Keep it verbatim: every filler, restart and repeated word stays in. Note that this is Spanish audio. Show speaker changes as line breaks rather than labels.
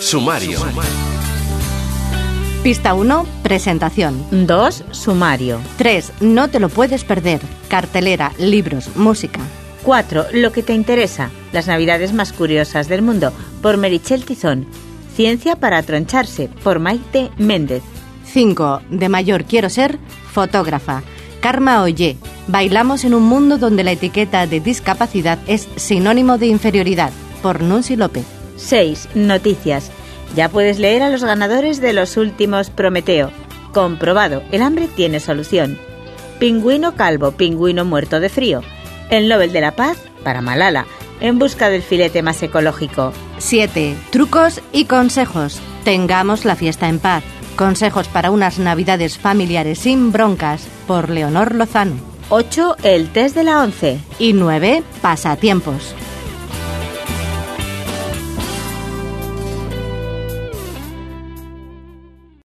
Sumario.
Pista uno, presentación.
dos, sumario.
tres, no te lo puedes perder. Cartelera, libros, música.
cuatro, lo que te interesa. Las navidades más curiosas del mundo, por Meritxell Tizón. Ciencia para troncharse, por Maite Méndez.
cinco, de mayor quiero ser fotógrafa. Karma Ollé. Bailamos en un mundo donde la etiqueta de discapacidad es sinónimo de inferioridad, por Nunzi López.
seis, noticias. Ya puedes leer a los ganadores de los últimos Prometeo. Comprobado, el hambre tiene solución. Pingüino calvo, pingüino muerto de frío. El Nobel de la Paz para Malala, en busca del filete más ecológico.
siete. Trucos y consejos. Tengamos la fiesta en paz. Consejos para unas navidades familiares sin broncas, por Leonor Lozano.
ocho. El test de la once.
Y nueve. Pasatiempos.